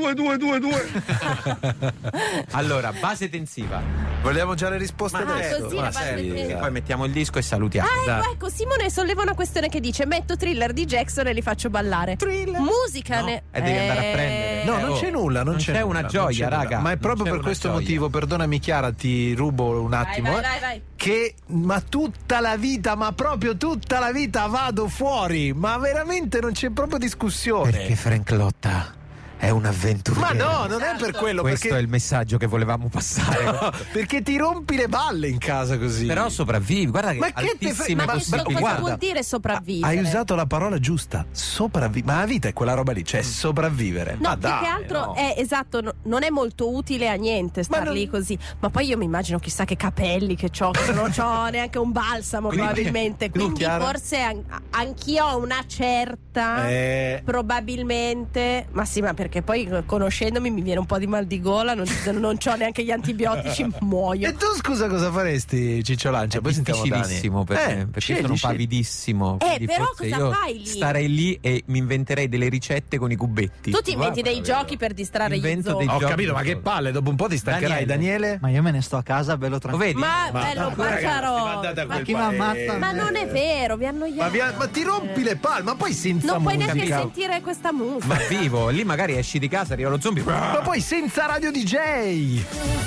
Speaker 3: Allora, base tensiva.
Speaker 2: Vogliamo già le risposte adesso?
Speaker 4: così la base tensiva.
Speaker 3: Poi mettiamo il disco e salutiamo.
Speaker 4: Ecco, Simone solleva una questione che dice: metto Thriller di Jackson e li faccio ballare. Musica
Speaker 3: E devi andare a prendere.
Speaker 2: No, non c'è nulla, non c'è
Speaker 3: una
Speaker 2: nulla,
Speaker 3: gioia,
Speaker 2: non c'è
Speaker 3: raga.
Speaker 2: nulla. Ma è proprio per questo motivo, perdonami Chiara, ti rubo un attimo.
Speaker 4: Vai.
Speaker 2: Che ma tutta la vita, ma proprio tutta la vita vado fuori, ma veramente non c'è proprio discussione.
Speaker 3: Perché Frank Lotta è un avventuriero.
Speaker 2: Ma no, non è per quello.
Speaker 3: Questo
Speaker 2: perché...
Speaker 3: è il messaggio che volevamo passare.
Speaker 2: No, perché ti rompi le balle in casa così.
Speaker 3: Però sopravvivi, guarda che
Speaker 2: ma che
Speaker 3: altissime possibilità.
Speaker 4: Cosa vuol dire sopravvivere?
Speaker 2: Hai usato la parola giusta, sopravvivere. Ma la vita è quella roba lì, cioè sopravvivere.
Speaker 4: No,
Speaker 2: ma
Speaker 4: più che altro è esatto, non è molto utile a niente star lì così. Ma poi io mi immagino chissà che capelli che ho, che non ho neanche un balsamo probabilmente. Quindi forse anch'io ho una certa probabilmente. Ma sì, ma perché poi conoscendomi mi viene un po' di mal di gola, non c'ho neanche gli antibiotici, muoio.
Speaker 2: E tu scusa cosa faresti, Ciccio Lancia? Poi sentiamo Dani.
Speaker 3: Difficilissimo perché sono pavidissimo.
Speaker 4: Però cosa
Speaker 3: io
Speaker 4: fai lì?
Speaker 3: Starei lì e mi inventerei delle ricette con i cubetti.
Speaker 4: Tu ti inventi dei giochi per distrarre gli zombie.
Speaker 2: Ho capito, ma che palle, dopo un po' ti stancherai, Daniele?
Speaker 16: Ma io me ne sto a casa bello tranquillo.
Speaker 4: Ma bello Baccarò. Ma non è vero, vi annoiate.
Speaker 2: Ma ti rompi le palle, ma poi senza
Speaker 4: non puoi
Speaker 2: musica.
Speaker 4: neanche sentire questa musica.
Speaker 3: Ma vivo, lì magari esci di casa, arriva lo zombie.
Speaker 2: Ma poi senza radio DJ.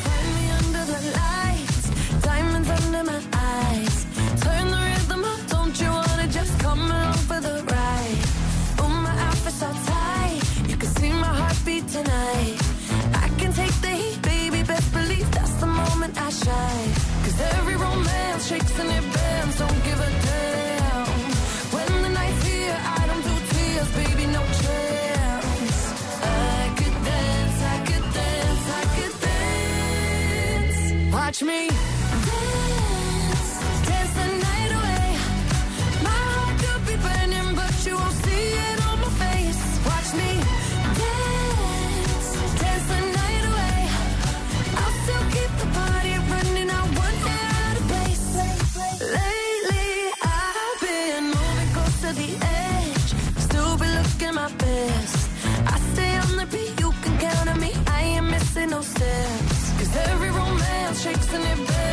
Speaker 18: Tonight I can take the heat, baby, best believe that's the moment I shine. 'Cause every romance shakes and it bends, don't give a damn. When the night's here, I don't do tears, baby, no chance. I could dance, I could dance, I could dance. Watch me dance, dance the night away. My heart could be burning, but you won't see it on my face. Watch me no steps, 'cause every romance shakes and it bends.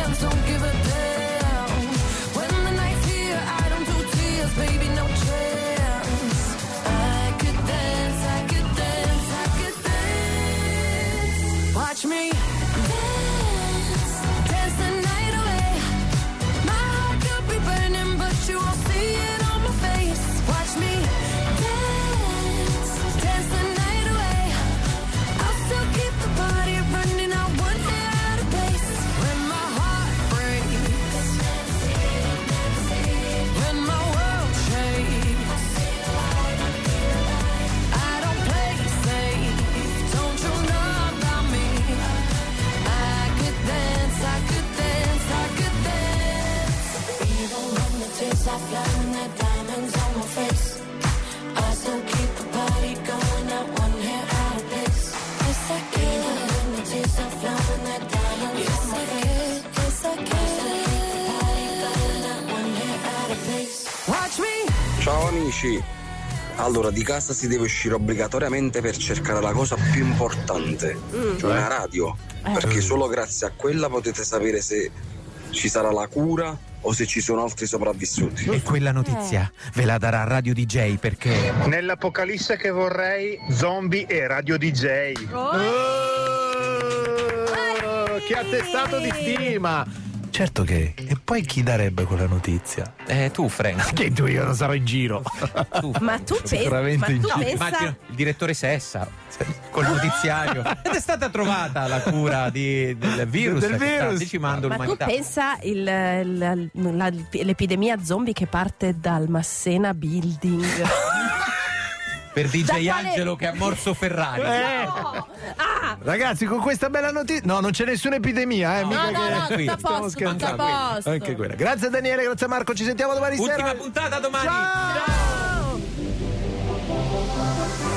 Speaker 5: Ciao amici. Allora, di casa si deve uscire obbligatoriamente per cercare la cosa più importante, cioè una radio, perché solo grazie a quella potete sapere se ci sarà la cura o se ci sono altri sopravvissuti.
Speaker 3: E quella notizia ve la darà Radio DJ, perché
Speaker 20: nell'apocalisse che vorrei, zombie e Radio DJ.
Speaker 2: Che attestato di stima! Certo che. E poi chi darebbe quella notizia?
Speaker 3: Tu, Frank.
Speaker 2: Che tu, io non sarò in giro.
Speaker 4: Ma tu pensa
Speaker 3: Immagino il direttore Sessa col notiziario. Ed è stata trovata la cura del virus
Speaker 2: del
Speaker 3: che sta
Speaker 2: virus.
Speaker 3: decimando
Speaker 4: Ma
Speaker 3: l'umanità.
Speaker 4: tu pensa l'epidemia zombie che parte dal Massena Building.
Speaker 3: Per DJ
Speaker 4: Da quale-
Speaker 3: Angelo che ha morso Ferrari.
Speaker 2: Ragazzi, con questa bella notizia. No, non c'è nessuna epidemia,
Speaker 4: No,
Speaker 2: mica
Speaker 4: no,
Speaker 2: che
Speaker 4: no, tutto a
Speaker 2: stiamo
Speaker 4: posto, tutto a
Speaker 2: scherzando.
Speaker 4: posto.
Speaker 2: Anche quella. Grazie Daniele, grazie Marco, ci sentiamo domani sera.
Speaker 3: Ultima puntata domani.
Speaker 2: Ciao!